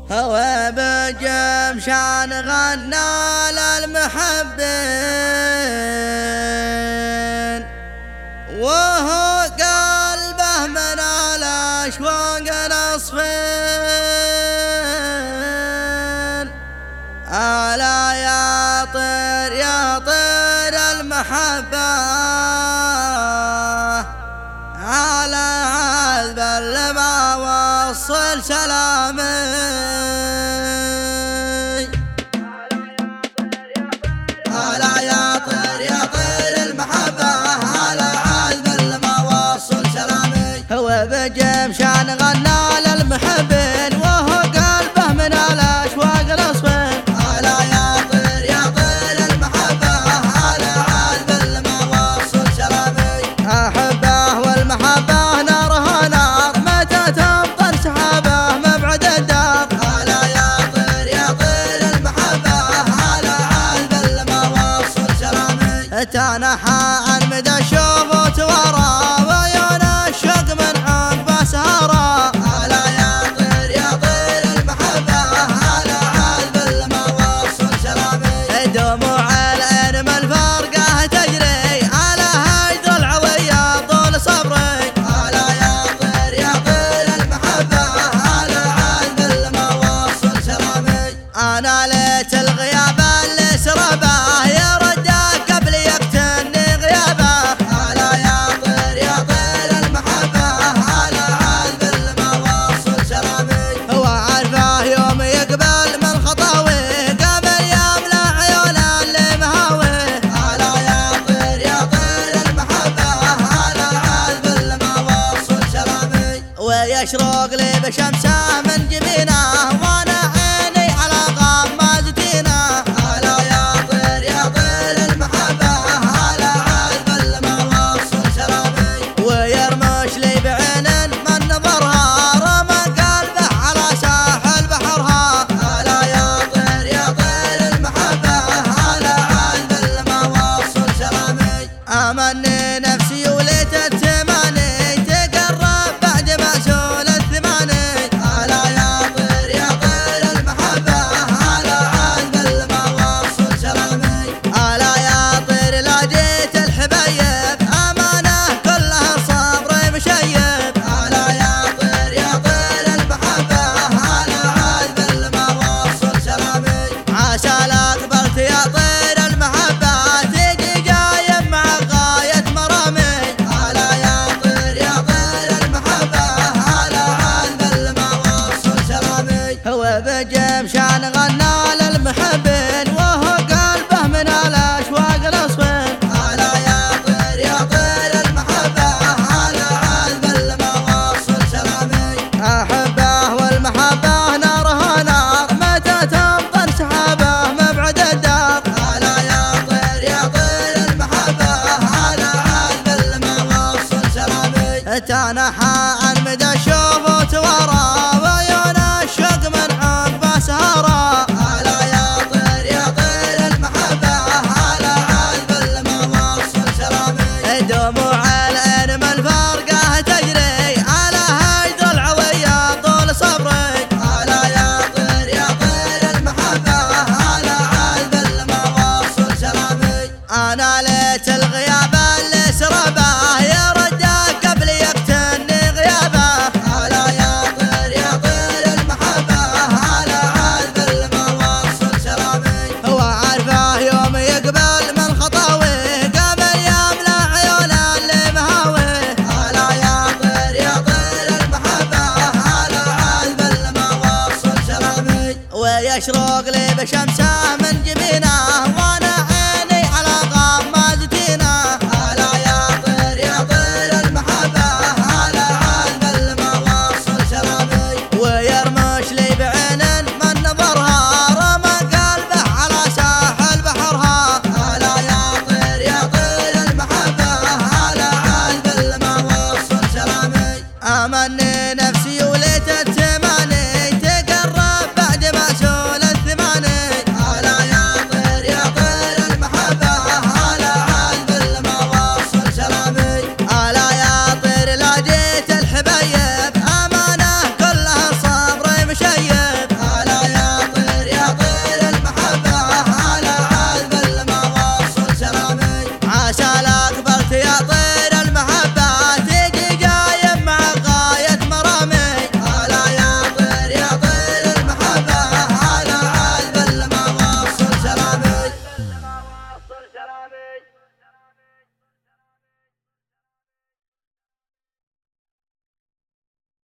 هو بجمشان غنى للمحبين، وهو قلبه من الأشواق نصفين. ألا يا طير يا طير المحبة على عذب اللي ما وصل سلامي. ألا يا طير يا طير المحبة على عذب اللي ما وصل سلامي. هو بجمشان غنى للمحبين، وهو قلبه من الأشواق نصفين. ألا يا طير يا طير المحبة على عذب اللي ما وصل سلامي. أحبه والمحبة نارها نار، متى تمطر سحابه مبعد الدار. ألا يا طير يا طير المحبة على عذب اللي ما وصل سلامي. تنحى عن مدى الشوف وتورى، وعيون الشوق من عقبه سهرة. ألا يا طير يا طير المحبة على عذب اللي ما وصل سلامي. دموع العين من الفرقة تجري، على هجر العوية طول صبري. ألا يا طير يا طير المحبة على عذب اللي ما وصل سلامي. أنا ليت الغياب اللي سربه يرد قبل يقتلني غيابه. ألا يا طير يا طير المحبة على عذب اللي ما وصل سلامي. هو عارفه يوم يقبل من خطاوي، قبل يملى عيون اللي مهاوي. ألا يا طير يا طير المحبة على عذب اللي ما وصل سلامي. ويشرق لي بشمسه من جبينه، وانا عيني على غمازتينه. ألا يا طير يا طير المحبة على عذب اللي ما وصل سلامي. ويرمش لي بعين من نظرها، رمى قلبه على ساحل بحرها. ألا يا طير يا طير المحبة على عذب اللي ما وصل سلامي. أمني نفسي وليت التماني، تقرب بعد ما زول الثماني. ألا يا طير يا طير المحبة على عذب اللي ما وصل سلامي. ألا يا طير لا جيت الحبايب، أمانة كلها صبري مشيب. ألا يا طير يا طير المحبة على عذب اللي ما وصل سلامي. عسى لا قبلت يا طير المحبة تجي جايب مع غاية مرامي. ألا يا طير يا طير المحبة على عذب اللي ما وصل سلامي. هو بجمشان غنى للمحبين، وهو قلبه من الأشواق نصفين. ألا يا طير يا طير المحبة على عذب اللي ما وصل سلامي. أحبه والمحبة نارها نار، متى تمطر سحابه مبعد الدار. ألا يا طير يا طير المحبة على عذب اللي ما وصل سلامي. تنحى عن مدى الشوف وتورى، وعيون الشوق من عقبه سهرة. ألا يا طير يا طير المحبة على عذب اللي ما وصل سلامي. دموع العين من الفرقة تجري، على هجر العوية طول صبري. ألا يا طير يا طير المحبة على عذب اللي ما وصل سلامي. أنا ليت الغياب اللي سربه يرد قبل يقتلني غيابه. ألا يا طير يا طير المحبة على عذب اللي ما وصل سلامي. هو عارفه يوم يقبل من خطاوي، قبل يملى عيون اللي مهاوي. ألا يا طير يا طير المحبة على عذب اللي ما وصل سلامي. ويشرق لي بشمسه من جبينه، وانا عيني على غمازتينه. ألا يا طير يا طير المحبة على عذب اللي ما وصل سلامي. ويرمش لي بعين من نظرها، رمى قلبه على ساحل بحرها. ألا يا طير يا طير المحبة على عذب اللي ما وصل سلامي. أمني نفسي